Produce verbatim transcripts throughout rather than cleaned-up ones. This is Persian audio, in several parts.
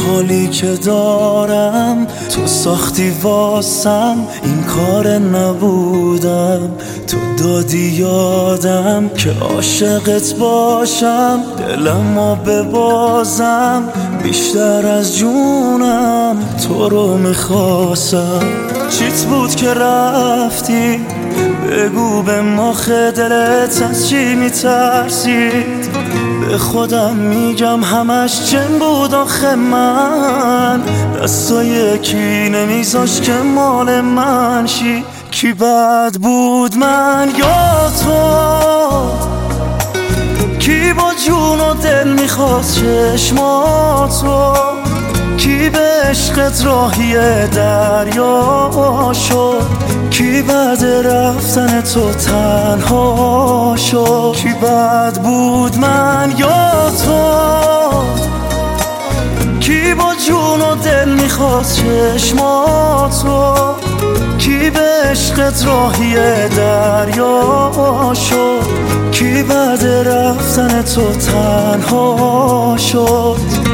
حالی که دارم تو ساختی واسم، این کار نبودم، تو دادی یادم که عاشقت باشم، دلمو ببازم بیشتر از جونم، تو رو میخواستم. چیت بود که رفتی؟ بگو به مخ دلت از چی میترسید؟ به خودم میگم همش جن بود آخه، من دستای کی نمیذاش که مال من شی. کی بد بود، من یا تو؟ کی با جون و دل میخواست چشماتو؟ کی به عشقت راهی دریا شد؟ کی بعد رفتن تو تنها شد؟ کی بد بود، من یا تو؟ کی با جون و دل میخواست چشماتو؟ کی به عشقت راهی دریا شد؟ کی بعد رفتن تو تنها شد؟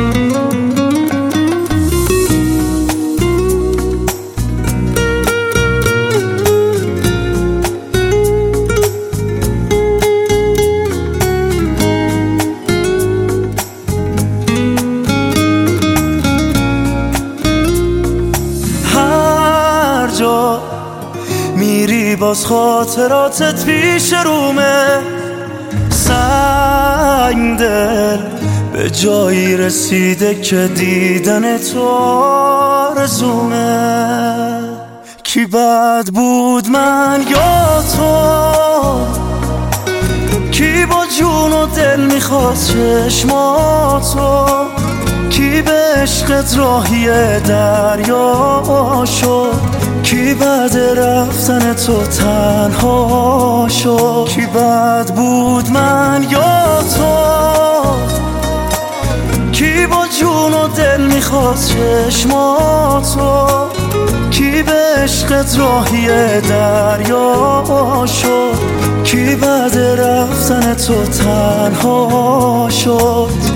میری باز خاطراتت پیش رومه، سنگ دل به جایی رسیده که دیدن تو آرزومه. کی بد بود، من یا تو؟ کی با جون و دل میخواست چشماتو؟ کی به عشقت راهی دریا شد؟ کی بعد رفتن تو تنها شد؟ کی بد بود، من یا تو؟ کی با جون و دل میخواست چشماتو؟ کی به عشقت راهی دریا شد؟ کی بعد رفتن تو تنها شد؟